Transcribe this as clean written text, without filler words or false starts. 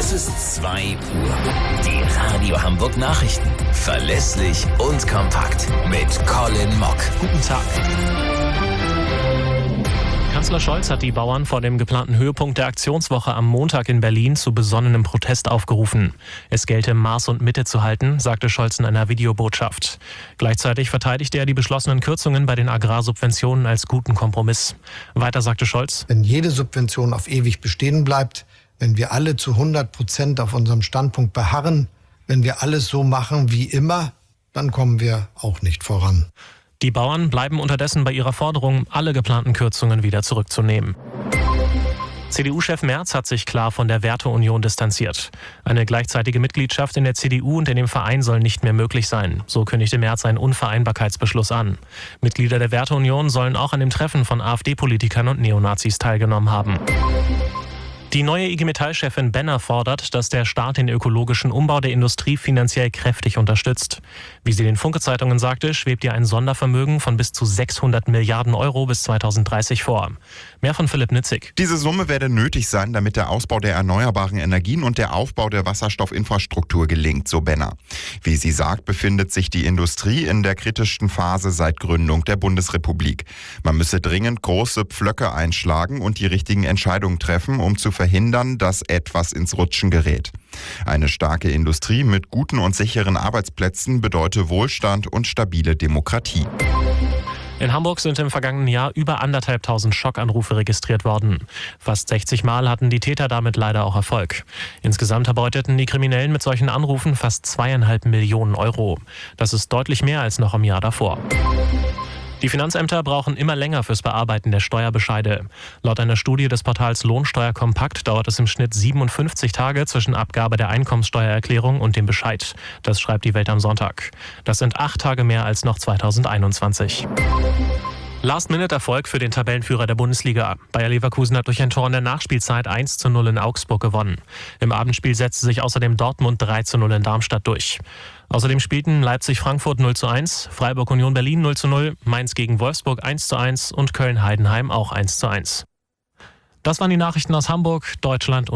Es ist 2 Uhr. Die Radio Hamburg Nachrichten. Verlässlich und kompakt. Mit Colin Mock. Guten Tag. Kanzler Scholz hat die Bauern vor dem geplanten Höhepunkt der Aktionswoche am Montag in Berlin zu besonnenem Protest aufgerufen. Es gelte, Maß und Mitte zu halten, sagte Scholz in einer Videobotschaft. Gleichzeitig verteidigte er die beschlossenen Kürzungen bei den Agrarsubventionen als guten Kompromiss. Weiter sagte Scholz: Wenn jede Subvention auf ewig bestehen bleibt, wenn wir alle zu 100% auf unserem Standpunkt beharren, wenn wir alles so machen wie immer, dann kommen wir auch nicht voran. Die Bauern bleiben unterdessen bei ihrer Forderung, alle geplanten Kürzungen wieder zurückzunehmen. CDU-Chef Merz hat sich klar von der Werteunion distanziert. Eine gleichzeitige Mitgliedschaft in der CDU und in dem Verein soll nicht mehr möglich sein. So kündigte Merz einen Unvereinbarkeitsbeschluss an. Mitglieder der Werteunion sollen auch an dem Treffen von AfD-Politikern und Neonazis teilgenommen haben. Die neue IG Metall-Chefin Benner fordert, dass der Staat den ökologischen Umbau der Industrie finanziell kräftig unterstützt. Wie sie den Funke-Zeitungen sagte, schwebt ihr ein Sondervermögen von bis zu 600 Milliarden Euro bis 2030 vor. Mehr von Philipp Nitzig. Diese Summe werde nötig sein, damit der Ausbau der erneuerbaren Energien und der Aufbau der Wasserstoffinfrastruktur gelingt, so Benner. Wie sie sagt, befindet sich die Industrie in der kritischsten Phase seit Gründung der Bundesrepublik. Man müsse dringend große Pflöcke einschlagen und die richtigen Entscheidungen treffen, um zu verhindern, dass etwas ins Rutschen gerät. Eine starke Industrie mit guten und sicheren Arbeitsplätzen bedeutet Wohlstand und stabile Demokratie. In Hamburg sind im vergangenen Jahr über 1.500 Schockanrufe registriert worden. Fast 60 Mal hatten die Täter damit leider auch Erfolg. Insgesamt erbeuteten die Kriminellen mit solchen Anrufen fast 2,5 Millionen Euro. Das ist deutlich mehr als noch im Jahr davor. Die Finanzämter brauchen immer länger fürs Bearbeiten der Steuerbescheide. Laut einer Studie des Portals Lohnsteuer Kompakt dauert es im Schnitt 57 Tage zwischen Abgabe der Einkommenssteuererklärung und dem Bescheid. Das schreibt die Welt am Sonntag. Das sind 8 Tage mehr als noch 2021. Last-Minute-Erfolg für den Tabellenführer der Bundesliga. Bayer Leverkusen hat durch ein Tor in der Nachspielzeit 1:0 in Augsburg gewonnen. Im Abendspiel setzte sich außerdem Dortmund 3:0 in Darmstadt durch. Außerdem spielten Leipzig-Frankfurt 0:1, Freiburg-Union Berlin 0:0, Mainz gegen Wolfsburg 1:1 und Köln-Heidenheim auch 1:1. Das waren die Nachrichten aus Hamburg, Deutschland und